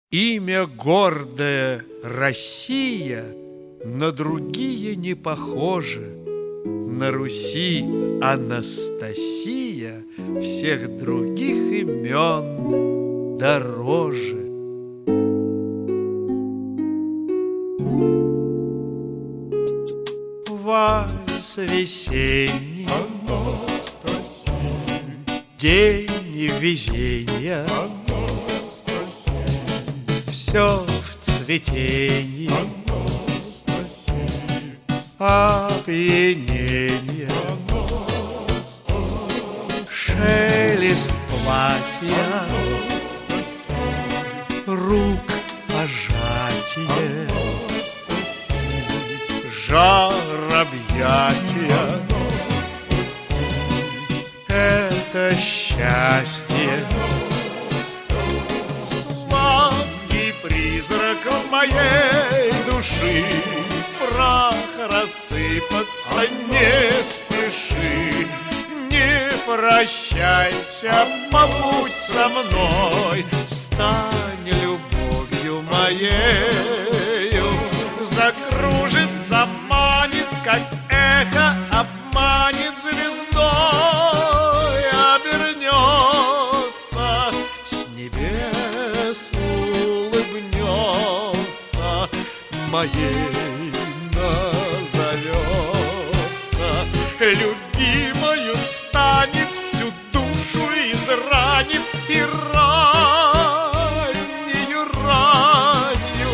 Имя гордое Россия на другие не похоже. На Руси Анастасия всех других имен дороже. Вальс весенний, день везения, все в цветении, опьянение, шелест платья, рук пожатие, жар объятия. Это счастье, сладкий призрак моей души. Прах рассыпаться не спеши, не прощайся, побудь со мной, стань любовью моею. Закружит, заманит, как эхо, обманет звездой, обернется, с небес улыбнется, моей назовется. Любимою станет, всю душу изранит, и раннюю, ранню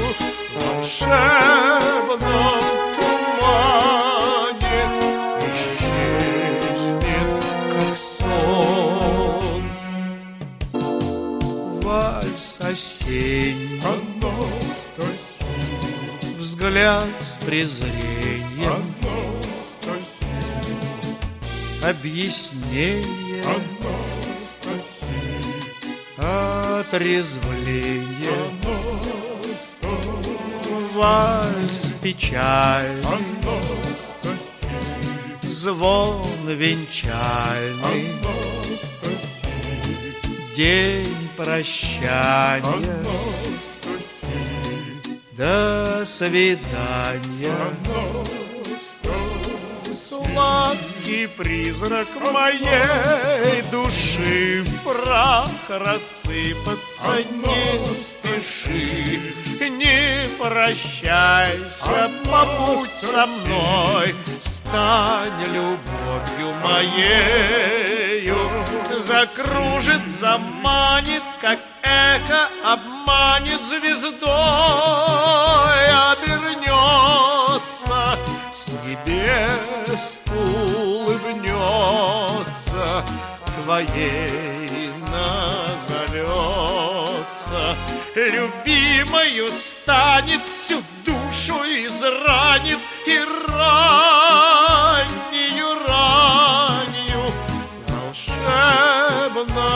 волшебном тумане исчезнет, как сон. Вальс осенний, взгляд с презрением, объяснение, отрезвление. Вальс печальный, звон венчальный, день прощания, до свидания. Сладкий призрак моей души, в прах рассыпаться не спеши, не прощайся, побудь со мной, стань любовью моею. Закружит, заманит, как эхо, обманет звездой, обернется, с небес улыбнется, твоей назовется. Любимою станет, всю душу изранит, и раннюю, раннюю волшебно